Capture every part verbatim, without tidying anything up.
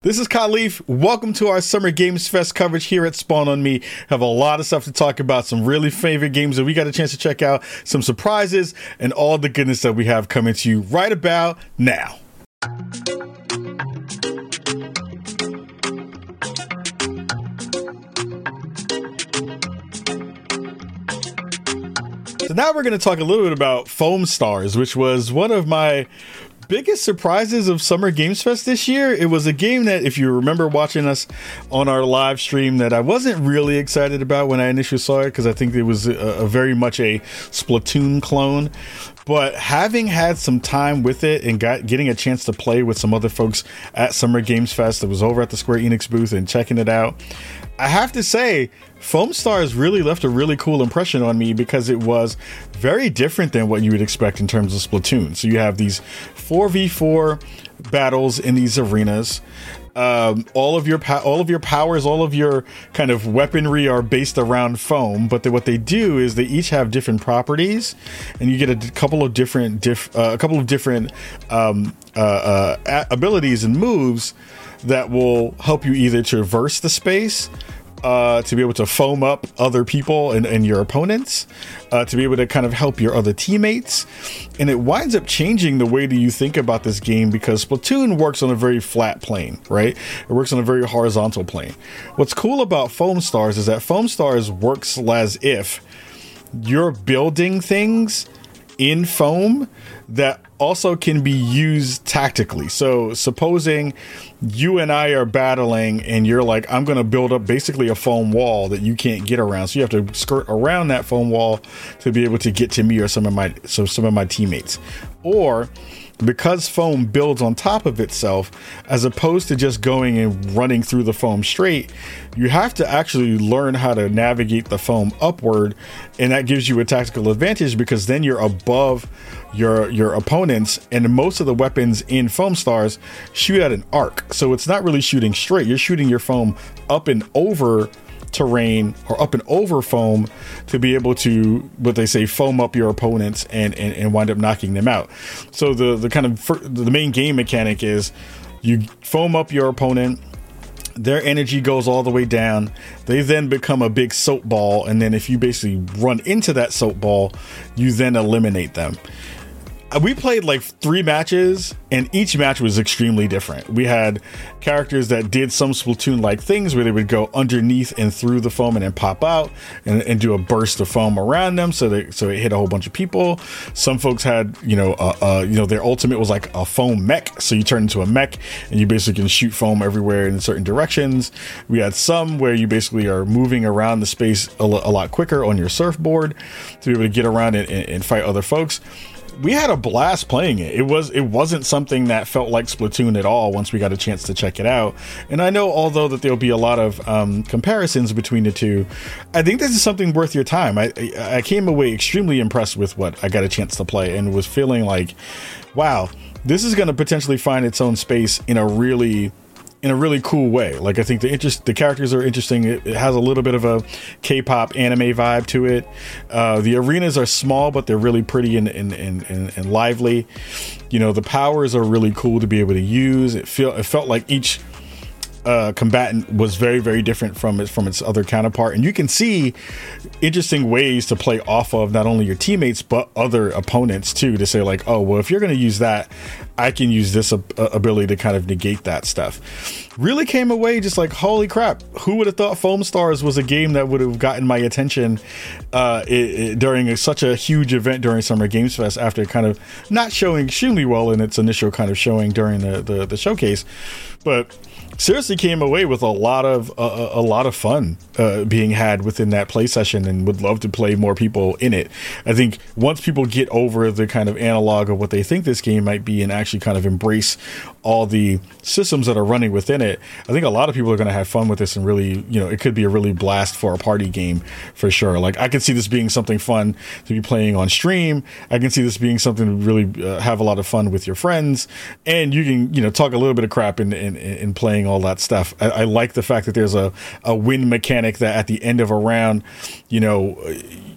This is Khalif. Welcome to our Summer Games Fest coverage here at Spawn on Me. Have a lot of stuff to talk about, some really favorite games that we got a chance to check out, some surprises, and all the goodness that we have coming to you right about now. So now we're going to talk a little bit about Foam Stars, which was one of my biggest surprises of Summer Games Fest this year. It was a game that, if you remember watching us on our live stream, that I wasn't really excited about when I initially saw it, because I think it was a, a very much a Splatoon clone. But having had some time with it and got getting a chance to play with some other folks at Summer Games Fest that was over at the Square Enix booth and checking it out, I have to say, Foam Stars really left a really cool impression on me, because it was very different than what you would expect in terms of Splatoon. So you have these four v four battles in these arenas. Um, all of your po- all of your powers, all of your kind of weaponry are based around foam, but they, what they do is they each have different properties, and you get a d- couple of different diff- uh, a couple of different um, uh, uh, a- abilities and moves that will help you either traverse the space, Uh, to be able to foam up other people and, and your opponents, uh, to be able to kind of help your other teammates. And it winds up changing the way that you think about this game, because Splatoon works on a very flat plane, right? It works on a very horizontal plane. What's cool about Foam Stars is that Foam Stars works as if you're building things in foam that also can be used tactically. So supposing you and I are battling and you're like, I'm going to build up basically a foam wall that you can't get around. So you have to skirt around that foam wall to be able to get to me or some of my, so some of my teammates. Or because foam builds on top of itself, as opposed to just going and running through the foam straight, you have to actually learn how to navigate the foam upward, and that gives you a tactical advantage, because then you're above your your opponents, and most of the weapons in Foam Stars shoot at an arc, so it's not really shooting straight. You're shooting your foam up and over terrain, or up and over foam, to be able to, what they say, foam up your opponents and, and, and wind up knocking them out. So the, the kind of fir- the main game mechanic is you foam up your opponent, their energy goes all the way down, they then become a big soap ball, and then if you basically run into that soap ball, you then eliminate them. We played like three matches, and each match was extremely different. We had characters that did some Splatoon-like things where they would go underneath and through the foam and then pop out and, and do a burst of foam around them, so they so it hit a whole bunch of people. Some folks had, you know, uh, uh, you know, their ultimate was like a foam mech, so you turn into a mech and you basically can shoot foam everywhere in certain directions. We had some where you basically are moving around the space a, l- a lot quicker on your surfboard to be able to get around and, and, and fight other folks. We had a blast playing it. It was it wasn't something that felt like Splatoon at all once we got a chance to check it out. And I know, although that there'll be a lot of um, comparisons between the two, I think this is something worth your time. I I came away extremely impressed with what I got a chance to play, and was feeling like, wow, this is going to potentially find its own space in a really in a really cool way. Like, I think the interest, the characters are interesting. It, it has a little bit of a K-pop anime vibe to it. Uh, the arenas are small, but they're really pretty and, and, and, and, and lively. You know, the powers are really cool to be able to use. It feel it felt like each uh, combatant was very, very different from its from its other counterpart, and you can see interesting ways to play off of not only your teammates but other opponents too. To say like, oh well, if you're going to use that, I can use this ab- ability to kind of negate that stuff. Really came away just like, holy crap, who would have thought Foam Stars was a game that would have gotten my attention uh, it, it, during a, such a huge event during Summer Games Fest, after kind of not showing extremely well in its initial kind of showing during the, the, the showcase. But seriously came away with a lot of uh, a lot of fun uh, being had within that play session, and would love to play more people in it. I think once people get over the kind of analog of what they think this game might be and actually kind of embrace all the systems that are running within it, I think a lot of people are going to have fun with this, and really, you know, it could be a really blast for a party game for sure. Like, I could see this being something fun to be playing on stream. I can see this being something to really uh, have a lot of fun with your friends, and you can, you know, talk a little bit of crap in in, in playing all that stuff. I, I like the fact that there's a, a win mechanic that at the end of a round, you know,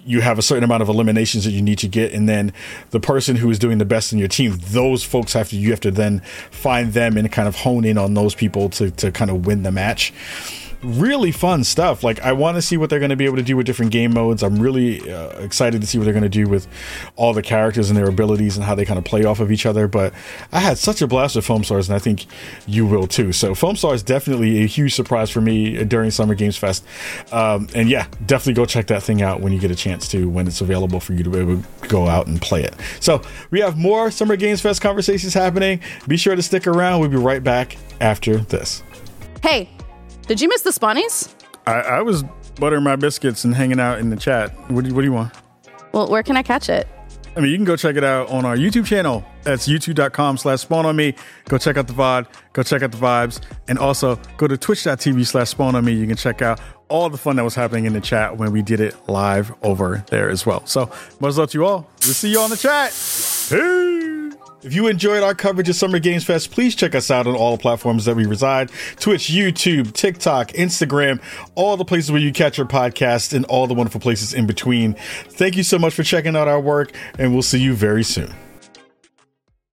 you have a certain amount of eliminations that you need to get, and then the person who is doing the best in your team, those folks have to you have to then find them and kind of hone in on those people to to kind of win the match. Really fun stuff. Like, I want to see what they're going to be able to do with different game modes. I'm really uh, excited to see what they're going to do with all the characters and their abilities and how they kind of play off of each other. But I had such a blast with Foam Stars, and I think you will too. So Foam Stars definitely a huge surprise for me during Summer Games Fest. Um, and yeah, definitely go check that thing out when you get a chance to, when it's available for you to be able to go out and play it. So we have more Summer Games Fest conversations happening. Be sure to stick around. We'll be right back after this. Hey, did you miss the Spawnies? I, I was buttering my biscuits and hanging out in the chat. What do, what do you want? Well, where can I catch it? I mean, you can go check it out on our YouTube channel. That's youtube.com slash spawn on me. Go check out the V O D. Go check out the vibes. And also go to twitch.tv slash spawn on me. You can check out all the fun that was happening in the chat when we did it live over there as well. So much love to you all. We'll see you on the chat. Peace. If you enjoyed our coverage of Summer Games Fest, please check us out on all the platforms that we reside. Twitch, YouTube, TikTok, Instagram, all the places where you catch your podcast, and all the wonderful places in between. Thank you so much for checking out our work, and we'll see you very soon.